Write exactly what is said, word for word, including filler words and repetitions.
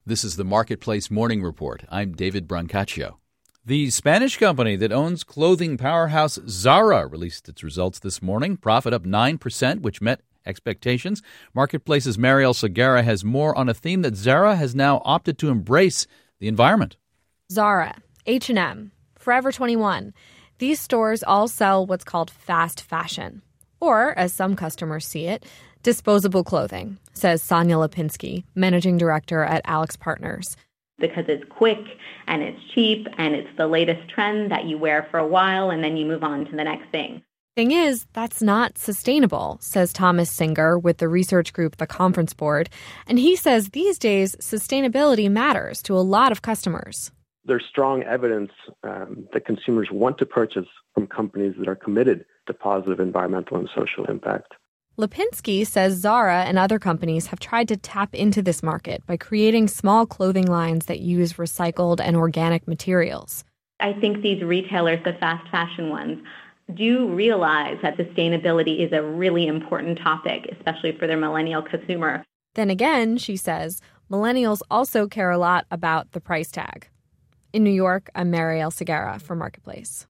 This is the Marketplace Morning Report. I'm David Brancaccio. The Spanish company that owns clothing powerhouse Zara released its results this morning. Profit up nine percent, which met expectations. Marketplace's Mariel Segarra has more on a theme that Zara has now opted to embrace: the environment. Zara, H and M, Forever twenty-one. These stores all sell what's called fast fashion, or, as some customers see it, disposable clothing, says Sonia Lipinski, managing director at Alex Partners. Because it's quick and it's cheap and it's the latest trend that you wear for a while and then you move on to the next thing. Thing is, that's not sustainable, says Thomas Singer with the research group The Conference Board. And he says these days, sustainability matters to a lot of customers. There's strong evidence um, that consumers want to purchase from companies that are committed to positive environmental and social impact. Lipinski says Zara and other companies have tried to tap into this market by creating small clothing lines that use recycled and organic materials. I think these retailers, the fast fashion ones, do realize that sustainability is a really important topic, especially for their millennial consumer. Then again, she says, millennials also care a lot about the price tag. In New York, I'm Mariel Segarra for Marketplace.